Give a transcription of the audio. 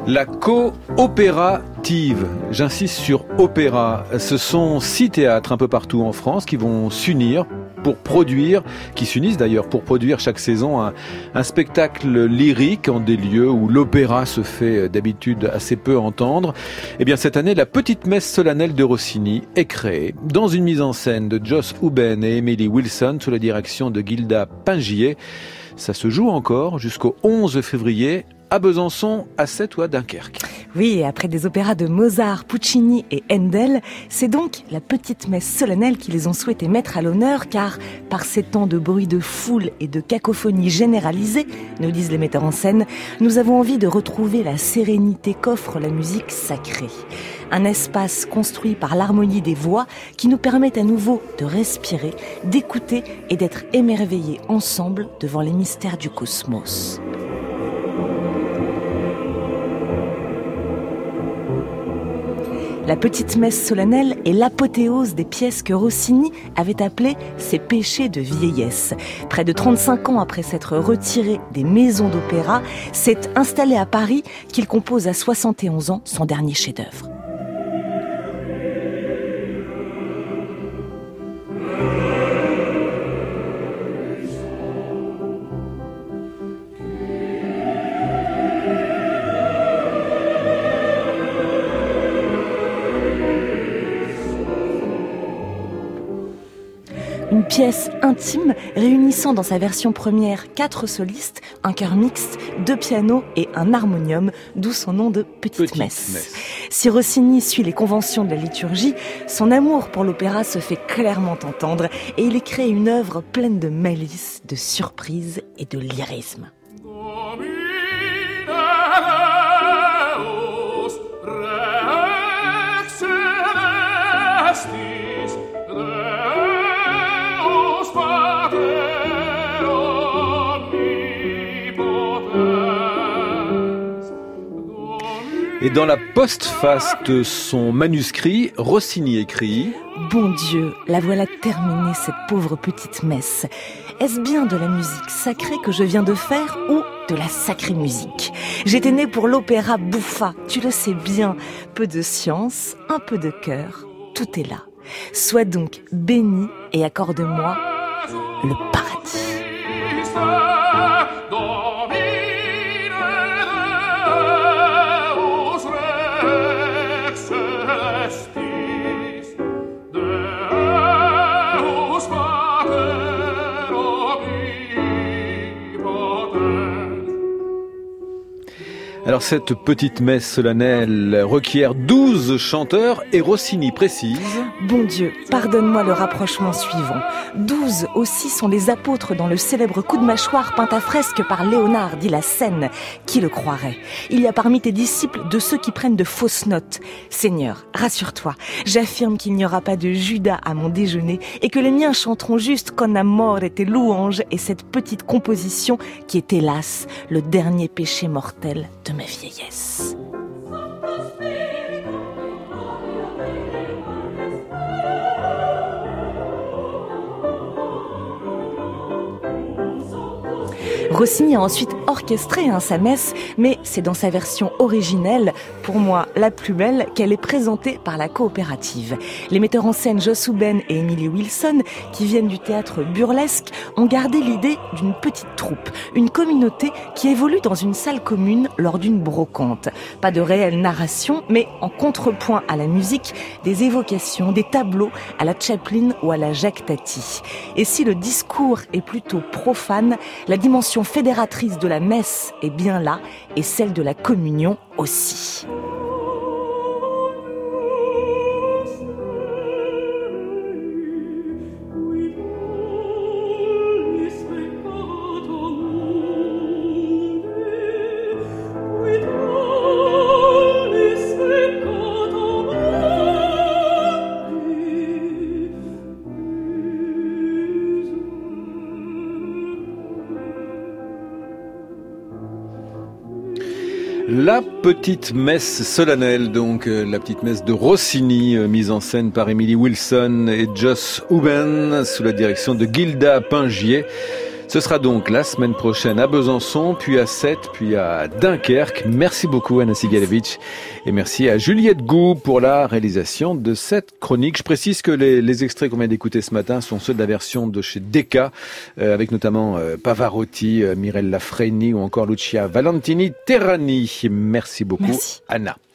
La coopérative, j'insiste sur opéra, ce sont 6 théâtres un peu partout en France qui vont s'unir qui s'unissent d'ailleurs pour produire chaque saison un spectacle lyrique en des lieux où l'opéra se fait d'habitude assez peu entendre. Eh bien cette année, la petite messe solennelle de Rossini est créée dans une mise en scène de Joss Huben et Emily Wilson sous la direction de Gilda Pingier. Ça se joue encore jusqu'au 11 février à Besançon, à Sète ou à Dunkerque. Oui, et après des opéras de Mozart, Puccini et Handel, c'est donc la petite messe solennelle qu'ils ont souhaité mettre à l'honneur, car par ces temps de bruit de foule et de cacophonie généralisée, nous disent les metteurs en scène, nous avons envie de retrouver la sérénité qu'offre la musique sacrée. Un espace construit par l'harmonie des voix qui nous permet à nouveau de respirer, d'écouter et d'être émerveillés ensemble devant les mystères du cosmos. La petite messe solennelle est l'apothéose des pièces que Rossini avait appelées ses péchés de vieillesse. Près de 35 ans après s'être retiré des maisons d'opéra, c'est installé à Paris qu'il compose à 71 ans son dernier chef-d'œuvre. Une pièce intime réunissant dans sa version première 4 solistes, un chœur mixte, 2 pianos et un harmonium, d'où son nom de Petite Messe. Si Rossini suit les conventions de la liturgie, son amour pour l'opéra se fait clairement entendre et il crée une œuvre pleine de malice, de surprise et de lyrisme. Et dans la postface de son manuscrit, Rossini écrit « Bon Dieu, la voilà terminée cette pauvre petite messe. Est-ce bien de la musique sacrée que je viens de faire ou de la sacrée musique ? J'étais née pour l'opéra bouffa, tu le sais bien. Peu de science, un peu de cœur, tout est là. Sois donc béni et accorde-moi le paradis. » Alors cette petite messe solennelle requiert 12 chanteurs et Rossini précise « Bon Dieu, pardonne-moi le rapprochement suivant. 12 aussi sont les apôtres dans le célèbre coup de mâchoire peint à fresque par Léonard, dit la Seine. Qui le croirait ? Il y a parmi tes disciples de ceux qui prennent de fausses notes. Seigneur, rassure-toi, j'affirme qu'il n'y aura pas de Judas à mon déjeuner et que les miens chanteront juste Con amore tes louanges et cette petite composition qui est hélas le dernier péché mortel de ma vieillesse. » Rossini a ensuite orchestré sa messe, mais c'est dans sa version originelle, pour moi la plus belle, qu'elle est présentée par la coopérative. Les metteurs en scène Joss Huben et Emily Wilson, qui viennent du théâtre burlesque, ont gardé l'idée d'une petite troupe, une communauté qui évolue dans une salle commune lors d'une brocante. Pas de réelle narration, mais en contrepoint à la musique, des évocations, des tableaux à la Chaplin ou à la Jacques Tati. Et si le discours est plutôt profane, la dimension fédératrice de la messe est bien là et celle de la communion aussi. La petite messe solennelle, donc la petite messe de Rossini, mise en scène par Emily Wilson et Joss Huben, sous la direction de Gilda Pingier. Ce sera donc la semaine prochaine à Besançon, puis à Sète, puis à Dunkerque. Merci beaucoup Anna Sigalevitch et merci à Juliette Gou pour la réalisation de cette chronique. Je précise que les extraits qu'on vient d'écouter ce matin sont ceux de la version de chez Decca, avec notamment Pavarotti, Mirella Freni ou encore Lucia Valentini Terrani. Merci beaucoup Anna.